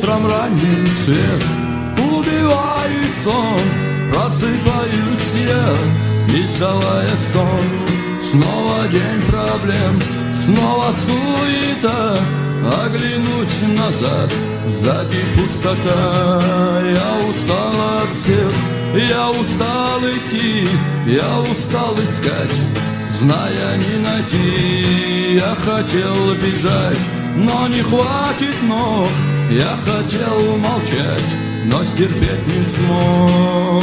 утром ранним свет убивает сон. Просыпаюсь я, издавая стон. Снова день проблем, снова суета. Оглянусь назад, сзади пустота. Я устал от всех, я устал идти, я устал искать, зная не найти. Я хотел бежать, но не хватит ног. Я хотел молчать, но стерпеть не смог.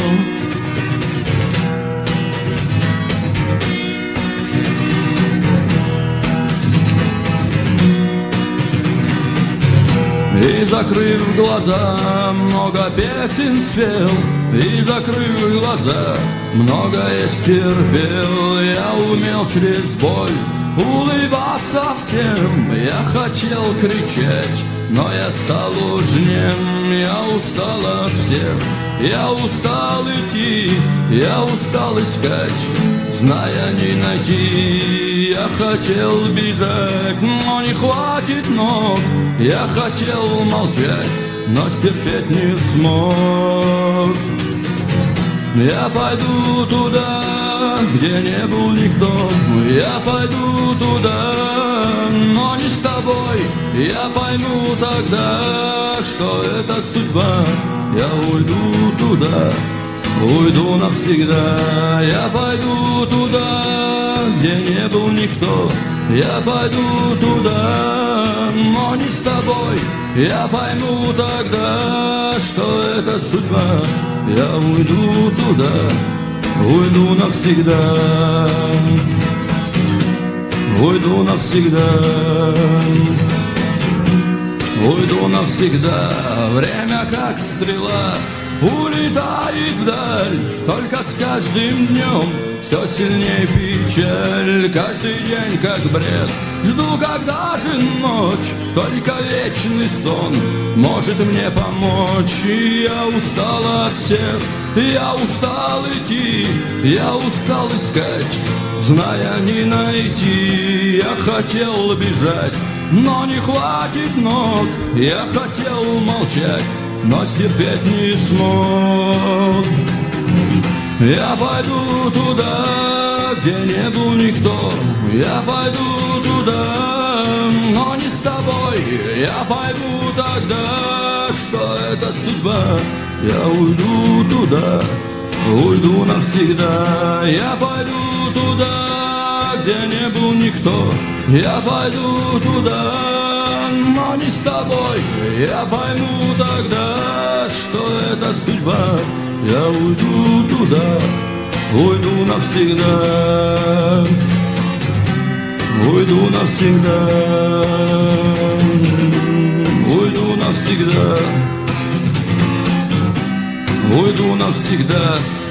И закрыв глаза, много песен спел. И закрыв глаза, многое стерпел. Я умел через боль улыбаться всем. Я хотел кричать, но я стал уж нем. Я устал от всех, я устал идти, я устал искать, зная не найти. Я хотел бежать, но не хватит ног. Я хотел молчать, но стерпеть не смог. Я пойду туда, где не был никто. Я пойду туда, но не с тобой. Я пойму тогда, что это судьба. Я уйду туда, уйду навсегда. Я пойду туда, где не был никто. Я пойду туда, но не с тобой. Я пойму тогда, что это судьба. Я уйду туда, уйду навсегда. Уйду навсегда. Уйду навсегда. Время как стрела улетает вдаль. Только с каждым днем все сильнее печаль. Каждый день как бред, жду, когда же ночь. Только вечный сон может мне помочь. И я устал от всех, я устал идти, я устал искать, зная не найти. Я хотел бежать, но не хватит ног. Я хотел молчать, но стерпеть не смог. Я пойду туда, где не был никто. Я пойду туда, но не с тобой. Я пойму тогда, что это судьба. Я уйду туда, уйду навсегда. Я пойду туда, где не был никто. Я пойду туда, но не с тобой. Я пойму тогда, что это судьба. Я уйду туда, уйду навсегда. Уйду навсегда. Уйду навсегда. Уйду навсегда.